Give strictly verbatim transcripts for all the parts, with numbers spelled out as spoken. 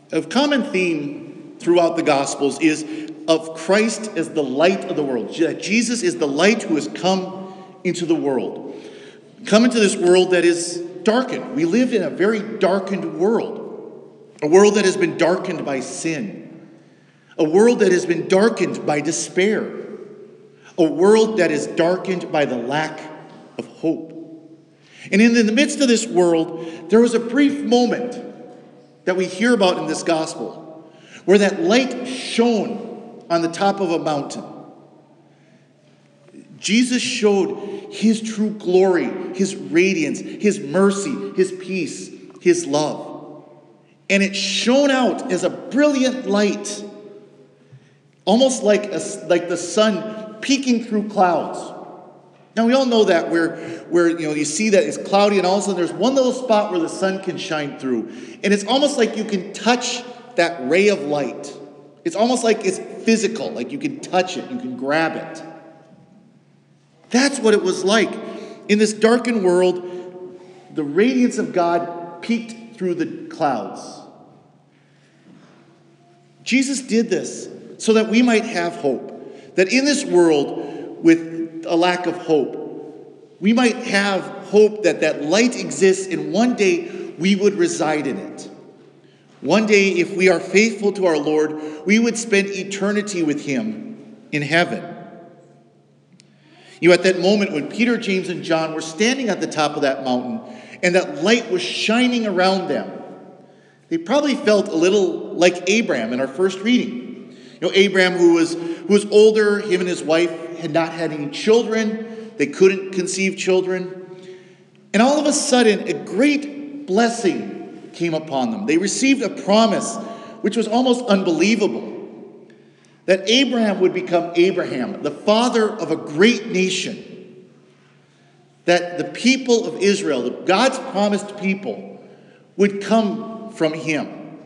A common theme throughout the Gospels is of Christ as the light of the world. Jesus is the light who has come into the world. Come into this world that is darkened. We live in a very darkened world. A world that has been darkened by sin. A world that has been darkened by despair. A world that is darkened by the lack of hope. And in the midst of this world, there was a brief moment that we hear about in this gospel, where that light shone on the top of a mountain. Jesus showed his true glory, his radiance, his mercy, his peace, his love. And it shone out as a brilliant light, almost like, a, like the sun peeking through clouds. Now we all know that where, where you know you see that it's cloudy and all of a sudden there's one little spot where the sun can shine through. And it's almost like you can touch that ray of light. It's almost like it's physical, like you can touch it, you can grab it. That's what it was like. In this darkened world, the radiance of God peeked through the clouds. Jesus did this so that we might have hope. That in this world, with a lack of hope, we might have hope that that light exists and one day we would reside in it. One day, if we are faithful to our Lord, we would spend eternity with him in heaven. You know, at that moment when Peter, James, and John were standing at the top of that mountain and that light was shining around them, they probably felt a little like Abraham in our first reading. You know, Abraham, who was, who was older, him and his wife had not had any children. They couldn't conceive children. And all of a sudden, a great blessing came upon them. They received a promise which was almost unbelievable. That Abraham would become Abraham, the father of a great nation. That the people of Israel, God's promised people, would come from him.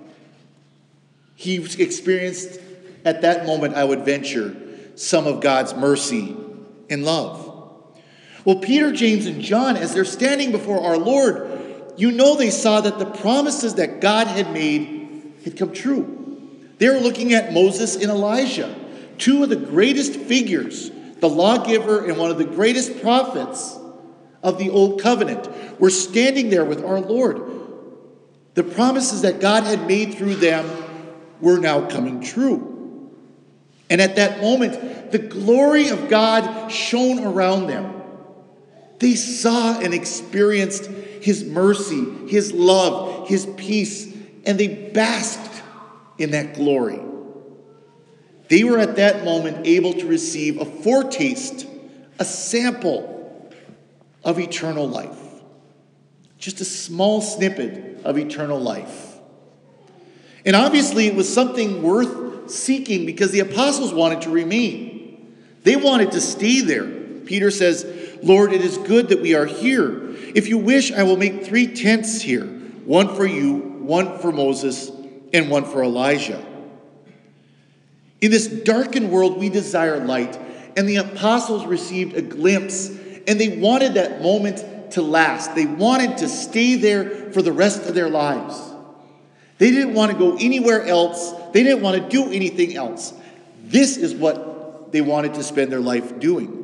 He experienced at that moment, I would venture, some of God's mercy and love. Well, Peter, James, and John, as they're standing before our Lord, you know they saw that the promises that God had made had come true. They were looking at Moses and Elijah, two of the greatest figures, the lawgiver and one of the greatest prophets of the Old Covenant, were standing there with our Lord. The promises that God had made through them were now coming true. And at that moment, the glory of God shone around them. They saw and experienced his mercy, his love, his peace, and they basked in that glory. They were at that moment able to receive a foretaste, a sample of eternal life. Just a small snippet of eternal life. And obviously it was something worth seeking because the apostles wanted to remain. They wanted to stay there. Peter says, Lord, it is good that we are here. If you wish, I will make three tents here. One for you, one for Moses, and one for Elijah. In this darkened world, we desire light. And the apostles received a glimpse. And they wanted that moment to last. They wanted to stay there for the rest of their lives. They didn't want to go anywhere else. They didn't want to do anything else. This is what they wanted to spend their life doing.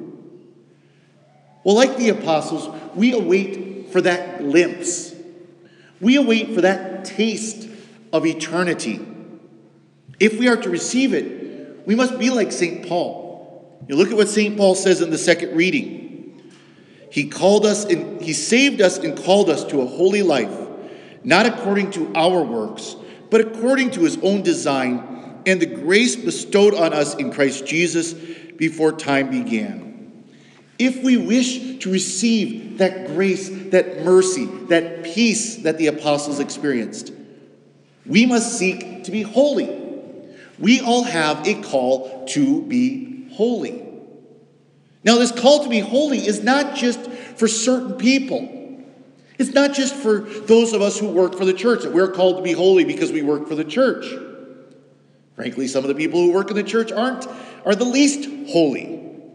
Well, like the apostles, we await for that glimpse. We await for that taste of eternity. If we are to receive it, we must be like Saint Paul. You look at what Saint Paul says in the second reading. He called us and he saved us and called us to a holy life, not according to our works, but according to his own design and the grace bestowed on us in Christ Jesus before time began. If we wish to receive that grace, that mercy, that peace that the apostles experienced, we must seek to be holy. We all have a call to be holy. Now, this call to be holy is not just for certain people. It's not just for those of us who work for the church, that we're called to be holy because we work for the church. Frankly, some of the people who work in the church aren't, are the least holy.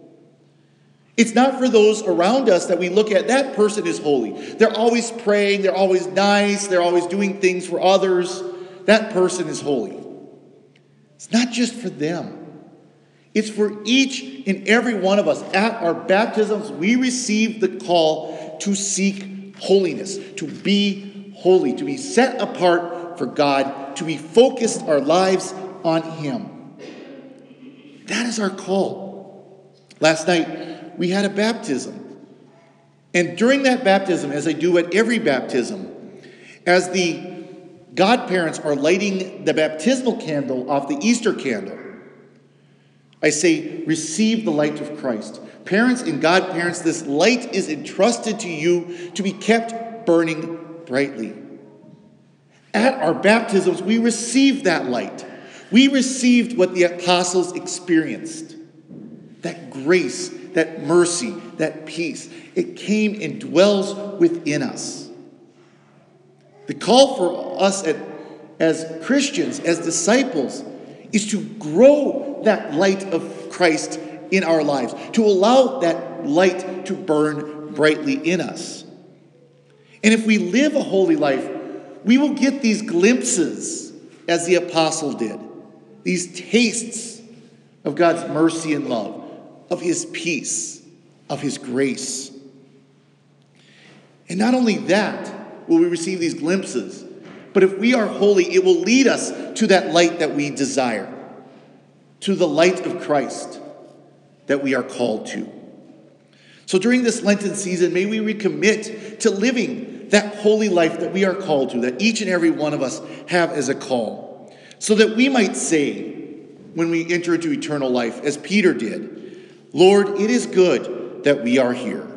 It's not for those around us that we look at, that person is holy. They're always praying, they're always nice, they're always doing things for others. that person is holy. It's not just for them. It's for each and every one of us. At our baptisms, we receive the call to seek holiness, to be holy, to be set apart for God, to be focused our lives on Him. That is our call. Last night, we had a baptism. And during that baptism, as I do at every baptism, as the godparents are lighting the baptismal candle off the Easter candle, I say, receive the light of Christ. Parents and godparents, this light is entrusted to you to be kept burning brightly. At our baptisms, we receive that light. We received what the apostles experienced. That grace, that mercy, that peace. It came and dwells within us. The call for us at, as Christians, as disciples, is to grow that light of Christ in our lives, to allow that light to burn brightly in us. And if we live a holy life, we will get these glimpses, as the apostle did, these tastes of God's mercy and love, of His peace, of His grace. And not only that will we receive these glimpses, but if we are holy, it will lead us to that light that we desire, to the light of Christ that we are called to. So during this Lenten season, may we recommit to living that holy life that we are called to, that each and every one of us have as a call, so that we might say, when we enter into eternal life, as Peter did, Lord, it is good that we are here.